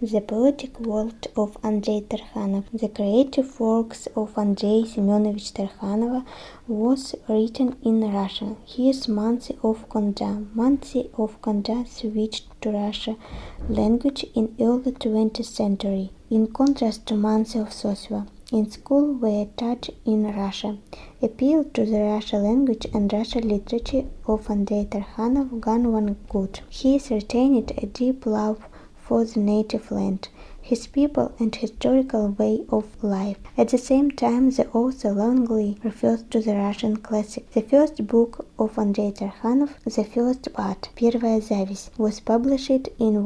The Poetic World of Andrei Tarkhanov. The creative works of Andrei Semyonovich Tarkhanov was written in Russian. His Mansi of Konda. Mansi of Konda switched to Russian language in early 20th century, in contrast to Mansi of Sosua. In school were taught in Russia. Appeal to the Russian language and Russian literature of Andrei Tarkhanov gone one good. He retained a deep love for the native land, his people and historical way of life. At the same time, the author longingly refers to the Russian classic. The first book of Andrei Tarkhanov, the first part, Первая зависть, was published in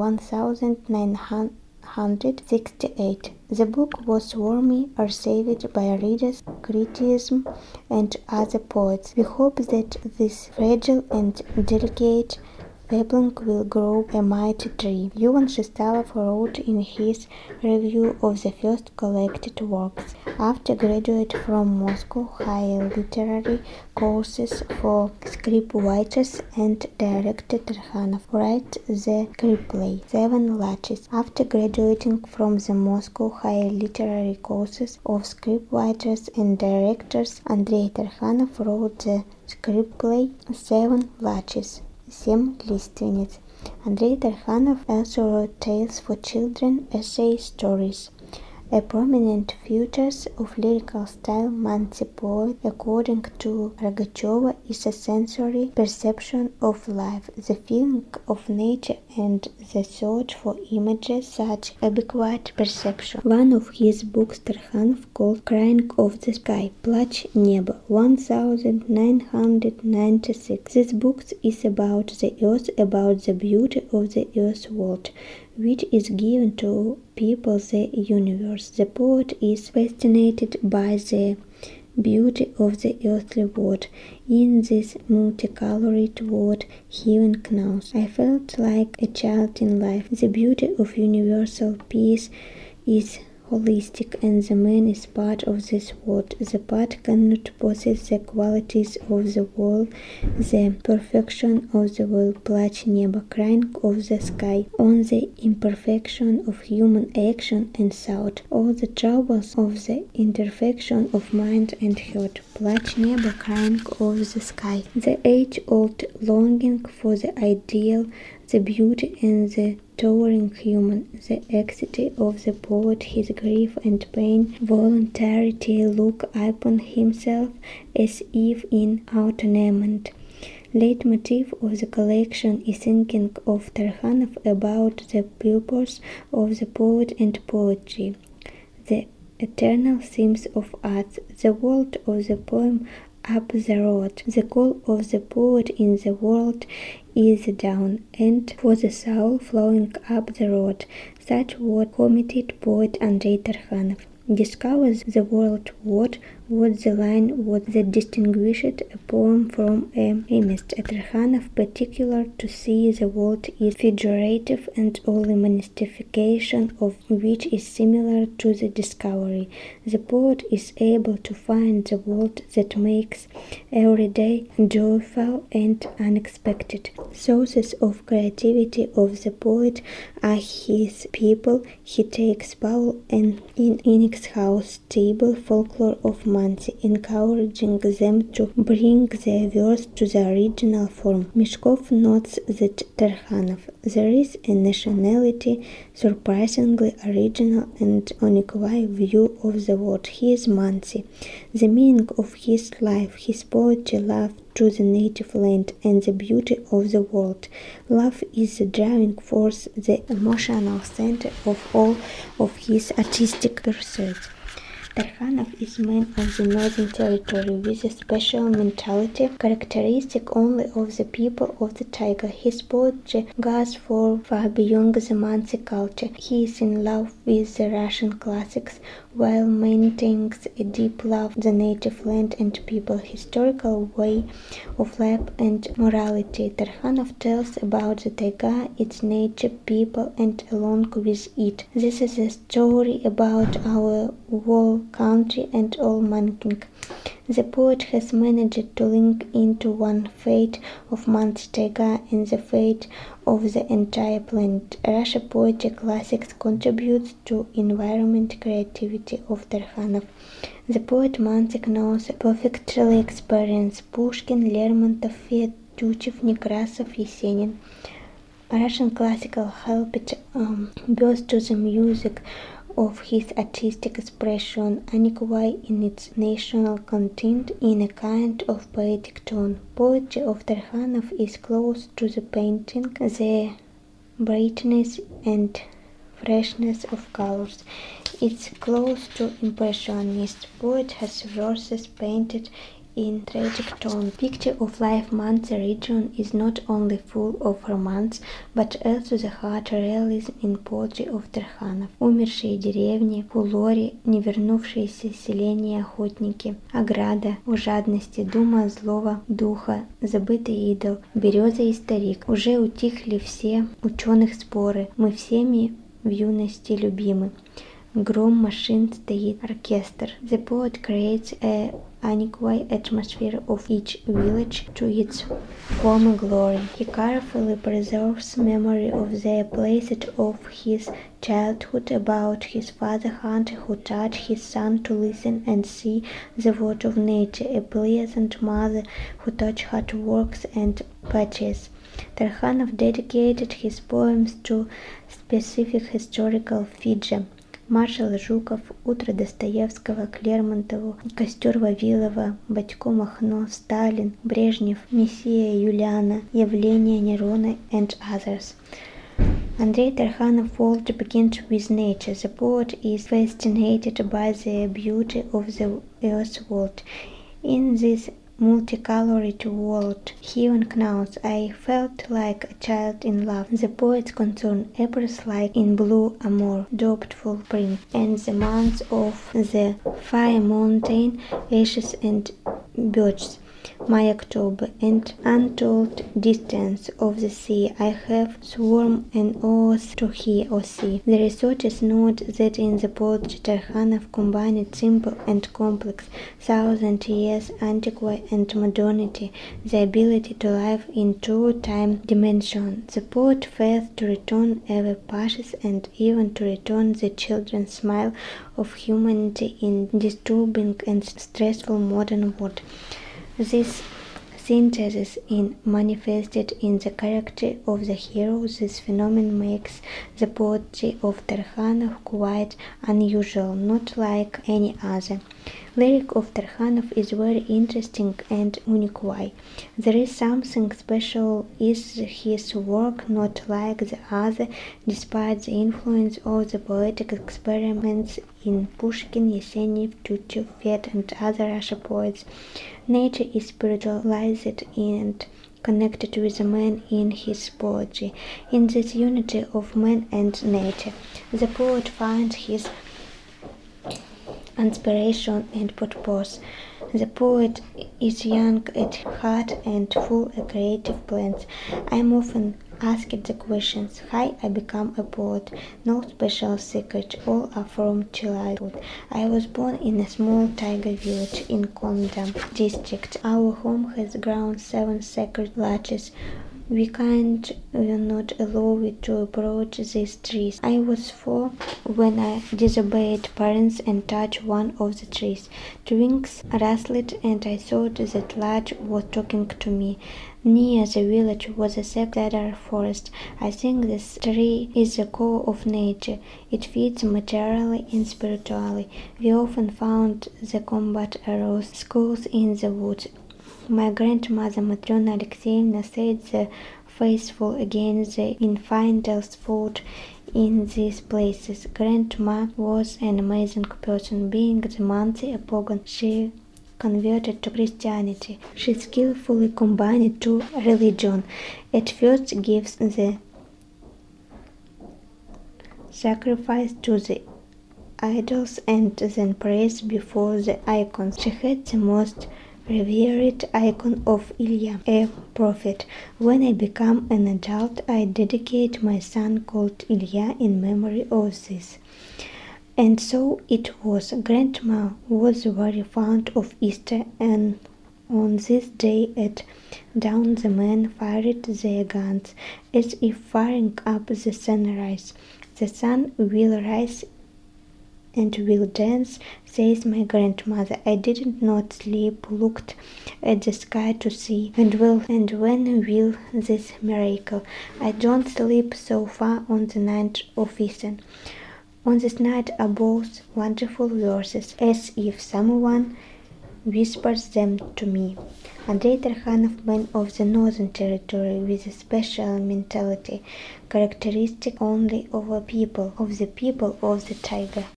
1968. The book was warmly received by readers, critics, and other poets. We hope that this fragile and delicate sapling will grow a mighty tree. Yuvan Shestalov wrote in his review of the first collected works. After graduating from Moscow High Literary Courses for Scriptwriters and Director Tarkhanov wrote the screenplay Seven Latches. After graduating from the Moscow High Literary Courses of Scriptwriters and Directors, Andrei Tarkhanov wrote the screenplay Seven Latches. Семь лиственниц. Andrei Tarkhanov also wrote tales for children, essay stories. A prominent feature of lyrical style Mansi poet, according to Rogacheva, is a sensory perception of life, the feeling of nature and the search for images, such adequate perception. One of his books Tarkhanov called Crying of the Sky, Плач неба, 1996. This book is about the earth, about the beauty of the earth world, which is given to people the universe. The poet is fascinated by the beauty of the earthly world. In this multicolored world, heaven knows. I felt like a child in life. The beauty of universal peace is holistic, and the man is part of this world. The part cannot possess the qualities of the world, the perfection of the world. Плач неба, crying of the sky, on the imperfection of human action and thought, all the troubles of the imperfection of mind and heart. Плач неба, crying of the sky, the age-old longing for the ideal, the beauty and the towering human, the anxiety of the poet, his grief and pain, voluntarily look upon himself as if in atonement. Leitmotif of the collection is thinking of Tarkhanov about the purpose of the poet and poetry, the eternal themes of art, the world of the poem up the road. The call of the poet in the world is down, and for the soul flowing up the road. Such what committed poet Andrei Tarkhanov discovers the world what the line what that distinguished a poem from a chemist. Tarkhanov particular to see the world is figurative and only manifestation of which is similar to the discovery. The poet is able to find the world that makes every day joyful and unexpected. Sources of creativity of the poet are his people. He takes power and in inexhaustible folklore of Mansi, encouraging them to bring their verse to the original form. Meshkov notes that Tarkhanov, there is a nationality surprisingly original and unequivocal view of the world. He is Mansi. The meaning of his life, his poetry, love to the native land and the beauty of the world. Love is the driving force, the emotional center of all of his artistic pursuits. Tarkhanov is man of the Northern Territory with a special mentality characteristic only of the people of the taiga. His poetry goes far beyond the Mansi culture. He is in love with the Russian classics while maintaining a deep love for the native land and people, historical way of life and morality. Tarkhanov tells about the taiga, its nature, people, and along with it. This is a story about our whole country and all mankind. The poet has managed to link into one fate of Mansi taiga and the fate of the entire planet. Russia Poetry Classics contributes to environment creativity of Tarkhanov. The poet Mansik knows perfectly experience Pushkin, Lermontov, Tuchev, Nekrasov, Yesenin. Russian classical helped birth to the music of his artistic expression, unequal in its national content, in a kind of poetic tone. Poetry of Tarkhanov is close to the painting, the brightness and freshness of colors. It's close to Impressionist. Poet has verses painted in tragic tone. Picture of life Mansi region is not only full of romance, but also the hard realism in poetry of Тарханов. Умершие деревни, Фулори, не вернувшиеся селения охотники, ограда, у жадности, дума злого духа, забытый идол, береза и старик. Уже утихли все ученых споры, мы всеми в юности любимы. Гром машин стоит оркестр. The poet creates a unequal atmosphere of each village to its former glory. He carefully preserves memory of the places of his childhood, about his father hunter who taught his son to listen and see the word of nature, a pleasant mother who taught her to work and purchase. Tarkhanov dedicated his poems to specific historical figures. Маршал Жуков, утро Достоевского к Лермонтову, костер Вавилова, Батько Махно, Сталин, Брежнев, Мессия Юлиана, явление Нерона and others. Andrei Tarkhanov world begins with nature. The poet is fascinated by the beauty of the earth's world. In this multicolored world, heaven knows, I felt like a child in love. The poet's concern appears like in blue amour, doubtful spring, and the months of the fire mountain, ashes and birches. My October, and untold distance of the sea, I have sworn an oath to hear or see. The researchers note that in the poetry Tarkhanov combined simple and complex, thousand years antiquity and modernity, the ability to live in two time dimensions. The poet fails to return ever passes and even to return the children's smile of humanity in disturbing and stressful modern world. This synthesis is manifested in the character of the hero. This phenomenon makes the poetry of Tarkhanov quite unusual, not like any other. Lyric of Tarkhanov is very interesting and unique. Why? There is something special in his work, not like the other, despite the influence of the poetic experiments in Pushkin, Yesenin, Tuchev, Fed, and other Russian poets. Nature is spiritualized and connected with the man in his poetry. In this unity of man and nature, the poet finds his inspiration and purpose. The poet is young at heart and full of creative plans. I am often asked the questions, how I become a poet. No special secret, all are from childhood. I was born in a small tiger village in Kondam district. Our home has grown 7 sacred larches. We were not allowed to approach these trees. I was 4 when I disobeyed parents and touched one of the trees. Twigs rustled and I thought that larch was talking to me. Near the village was a cedar forest. I think this tree is the core of nature. It feeds materially and spiritually. We often found the combat arrows, skulls in the woods. My grandmother Matrona Alexeyevna said the faithful against the infidels fought in these places. Grandma was an amazing person. Being the Mansi, a pagan, she converted to Christianity. She skillfully combined two religions. At first gives the sacrifice to the idols and then prays before the icons. She had the most revered icon of Ilya, a prophet. When I become an adult, I dedicate my son called Ilya in memory of this. And so it was. Grandma was very fond of Easter and On this day at dawn the men fired their guns, as if firing up the sunrise. The sun will rise and will dance, says my grandmother. I did not sleep, looked at the sky to see, and when will this miracle? I don't sleep so far on the night of Easter. On this night are both wonderful verses, as if someone whispers them to me. Andrei Tarkhanov, man of the Northern Territory with a special mentality, characteristic only of the people of the tiger.